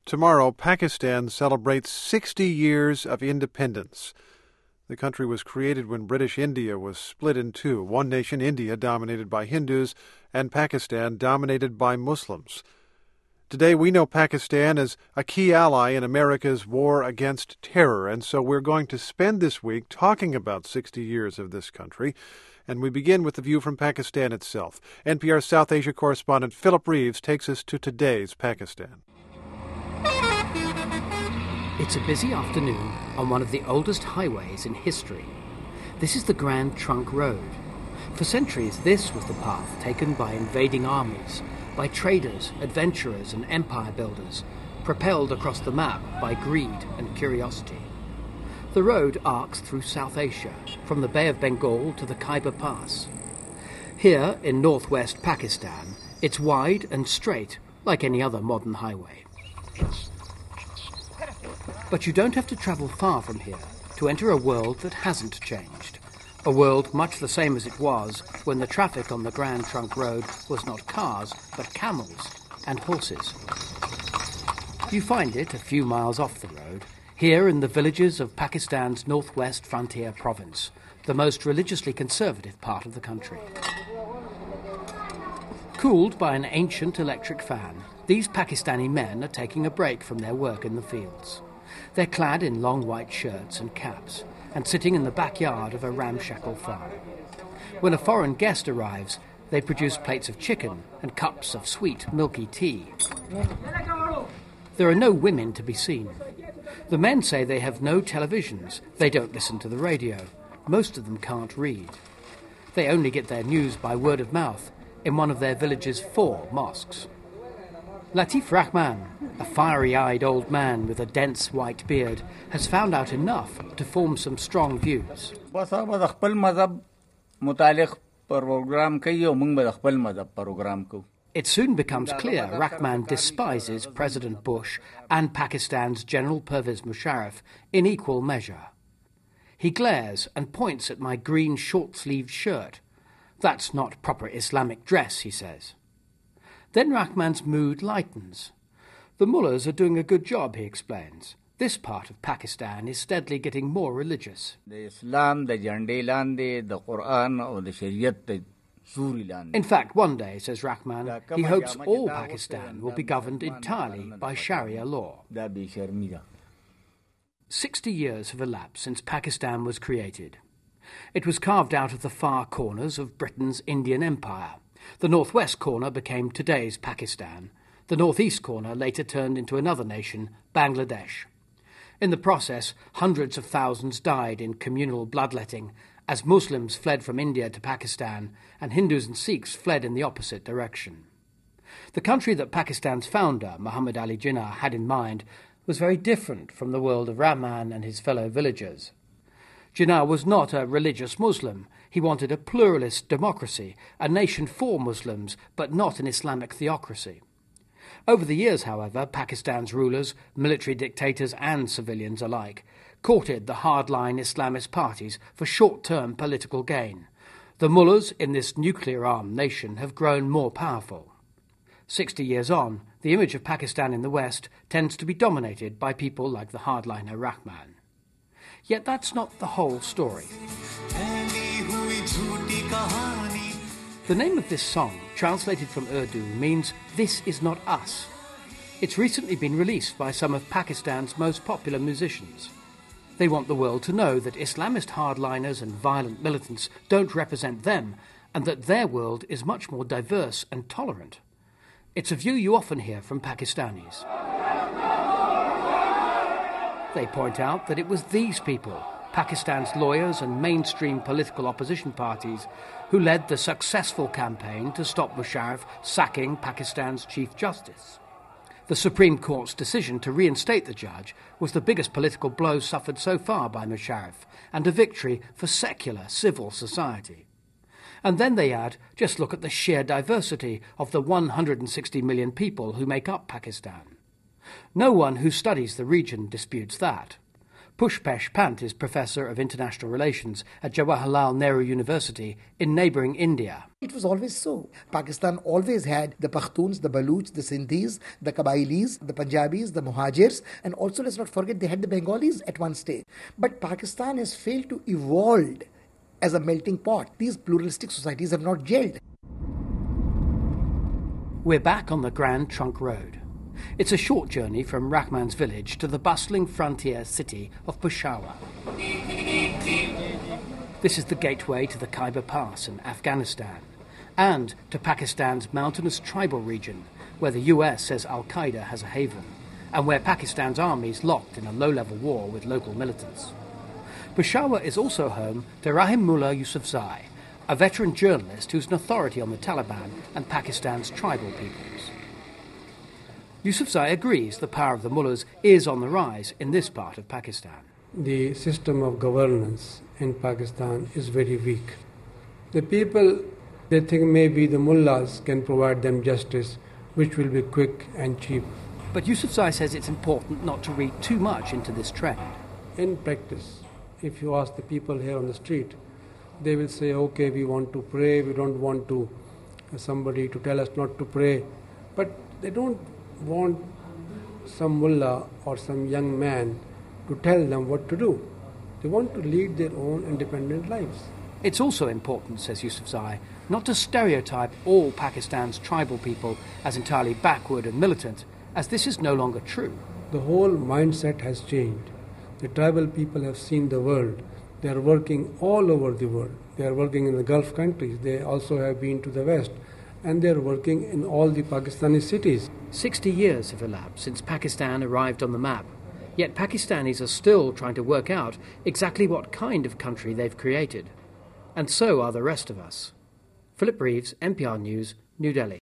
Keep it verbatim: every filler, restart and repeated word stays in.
Tomorrow, Pakistan celebrates sixty years of independence. The country was created when British India was split in two, one nation, India, dominated by Hindus, and Pakistan, dominated by Muslims. Today, we know Pakistan as a key ally in America's war against terror, and so we're going to spend this week talking about sixty years of this country. And we begin with the view from Pakistan itself. N P R South Asia correspondent Philip Reeves takes us to today's Pakistan. It's a busy afternoon on one of the oldest highways in history. This is the Grand Trunk Road. For centuries, this was the path taken by invading armies, by traders, adventurers, and empire builders, propelled across the map by greed and curiosity. The road arcs through South Asia, from the Bay of Bengal to the Khyber Pass. Here, in northwest Pakistan, it's wide and straight, like any other modern highway. But you don't have to travel far from here to enter a world that hasn't changed. A world much the same as it was when the traffic on the Grand Trunk Road was not cars, but camels and horses. You find it a few miles off the road, here in the villages of Pakistan's northwest frontier province, the most religiously conservative part of the country. Cooled by an ancient electric fan, these Pakistani men are taking a break from their work in the fields. They're clad in long white shirts and caps and sitting in the backyard of a ramshackle farm. When a foreign guest arrives, they produce plates of chicken and cups of sweet, milky tea. There are no women to be seen. The men say they have no televisions. They don't listen to the radio. Most of them can't read. They only get their news by word of mouth in one of their village's four mosques. Latif Rahman, a fiery-eyed old man with a dense white beard, has found out enough to form some strong views. It soon becomes clear Rahman despises President Bush and Pakistan's General Pervez Musharraf in equal measure. He glares and points at my green short-sleeved shirt. That's not proper Islamic dress, he says. Then Rahman's mood lightens. The mullahs are doing a good job, he explains. This part of Pakistan is steadily getting more religious. The Islam, the Jandelan, the Quran, or the Shariat, in fact, one day, says Rahman, he hopes all Pakistan will be governed entirely by Sharia law. Sixty years have elapsed since Pakistan was created. It was carved out of the far corners of Britain's Indian Empire. The northwest corner became today's Pakistan. The northeast corner later turned into another nation, Bangladesh. In the process, hundreds of thousands died in communal bloodletting as Muslims fled from India to Pakistan and Hindus and Sikhs fled in the opposite direction. The country that Pakistan's founder, Muhammad Ali Jinnah, had in mind was very different from the world of Rahman and his fellow villagers. Jinnah was not a religious Muslim. He wanted a pluralist democracy, a nation for Muslims, but not an Islamic theocracy. Over the years, however, Pakistan's rulers, military dictators and civilians alike, courted the hardline Islamist parties for short-term political gain. The mullahs in this nuclear-armed nation have grown more powerful. Sixty years on, the image of Pakistan in the West tends to be dominated by people like the hardliner Rahman. Yet that's not the whole story. The name of this song, translated from Urdu, means "This is not us." It's recently been released by some of Pakistan's most popular musicians. They want the world to know that Islamist hardliners and violent militants don't represent them, and that their world is much more diverse and tolerant. It's a view you often hear from Pakistanis. They point out that it was these people, Pakistan's lawyers and mainstream political opposition parties, who led the successful campaign to stop Musharraf sacking Pakistan's Chief Justice. The Supreme Court's decision to reinstate the judge was the biggest political blow suffered so far by Musharraf, and a victory for secular civil society. And then they add, just look at the sheer diversity of the one hundred sixty million people who make up Pakistan. No one who studies the region disputes that. Pushpesh Pant is Professor of International Relations at Jawaharlal Nehru University in neighbouring India. It was always so. Pakistan always had the Pakhtuns, the Baluchs, the Sindhis, the Kabailis, the Punjabis, the Muhajirs, and also let's not forget they had the Bengalis at one stage. But Pakistan has failed to evolve as a melting pot. These pluralistic societies have not gelled. We're back on the Grand Trunk Road. It's a short journey from Rahman's village to the bustling frontier city of Peshawar. This is the gateway to the Khyber Pass in Afghanistan and to Pakistan's mountainous tribal region, where the U S says Al-Qaeda has a haven and where Pakistan's army is locked in a low-level war with local militants. Peshawar is also home to Rahim Mullah Yousafzai, a veteran journalist who's an authority on the Taliban and Pakistan's tribal peoples. Yousafzai agrees the power of the mullahs is on the rise in this part of Pakistan. The system of governance in Pakistan is very weak. The people, they think maybe the mullahs can provide them justice, which will be quick and cheap. But Yousafzai says it's important not to read too much into this trend. In practice, if you ask the people here on the street, they will say, okay, we want to pray, we don't want to uh, somebody to tell us not to pray. But they don't want some mullah or some young man to tell them what to do. They want to lead their own independent lives. It's also important, says Yousafzai, not to stereotype all Pakistan's tribal people as entirely backward and militant, as this is no longer true. The whole mindset has changed. The tribal people have seen the world. They are working all over the world. They are working in the Gulf countries. They also have been to the West. And they are working in all the Pakistani cities. Sixty years have elapsed since Pakistan arrived on the map. Yet Pakistanis are still trying to work out exactly what kind of country they've created. And so are the rest of us. Philip Reeves, N P R News, New Delhi.